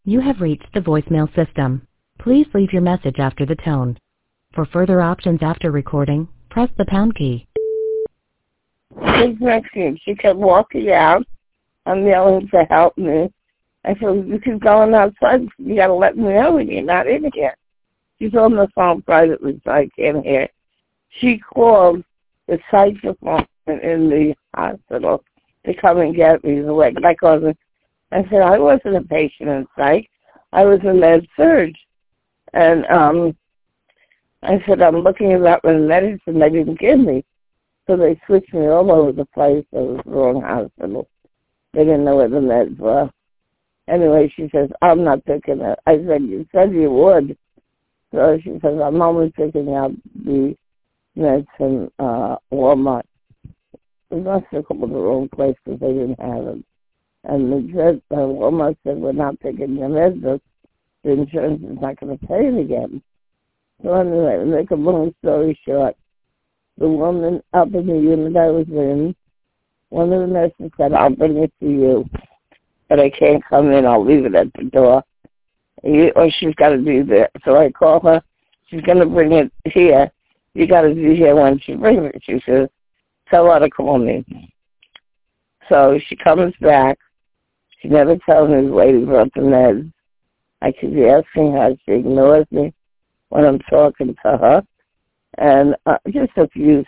You have reached the voicemail system. Please leave your message after the tone. For further options after recording, press the pound key. She's Mexican. She kept walking out. I'm yelling to help me. I said, you keep going outside. You got to let me know when you're not in here. She's on the phone privately, so I can't hear. She called the psych department in the hospital to come and get me. I said, I wasn't a patient in psych. I was in med surg. And I said, I'm looking at my medicine they didn't give me. So they switched me all over the place. It was the wrong hospital. They didn't know where the meds were. Anyway, she says, I'm not picking it. I said, you said you would. So she says, I'm only picking up the meds from Walmart. We must have come to the wrong place because they didn't have them. And Walmart said, we're not picking the meds up. The insurance is not going to pay it again. So anyway, to make a long story short, the woman up in the unit I was in, one of the nurses said, I'll bring it to you. But I can't come in. I'll leave it at the door. Or she's got to be there. So I call her. She's going to bring it here. You got to be here when she brings it. She says, tell her to call me. So she comes back. She never tells me waiting for the meds. I keep asking her. She ignores me when I'm talking to her. And just abuse.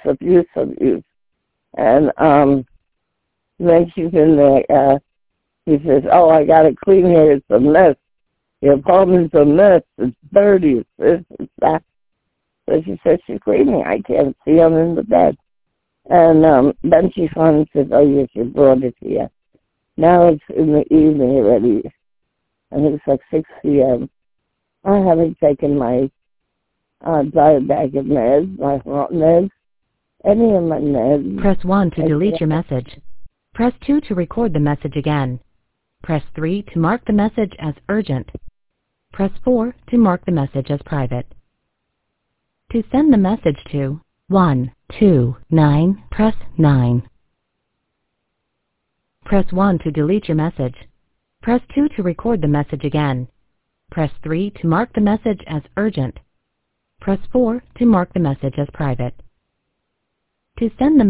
And then she's in there. He says, oh, I got to clean here. It's a mess. The apartment's a mess. It's dirty. It's this, it's that. So she says she's cleaning. I can't see him in the bed. And then she finally says, oh, yes, you brought it here. Now it's in the evening already. I think it's like 6 p.m. I haven't taken my diabetic meds, my heart meds, any of my meds. Press 1 to delete your message. Press 2 to record the message again. Press 3 to mark the message as urgent. Press 4 to mark the message as private. To send the message to 129, press 9. Press 1 to delete your message. Press 2 to record the message again. Press 3 to mark the message as urgent. Press 4 to mark the message as private. To send the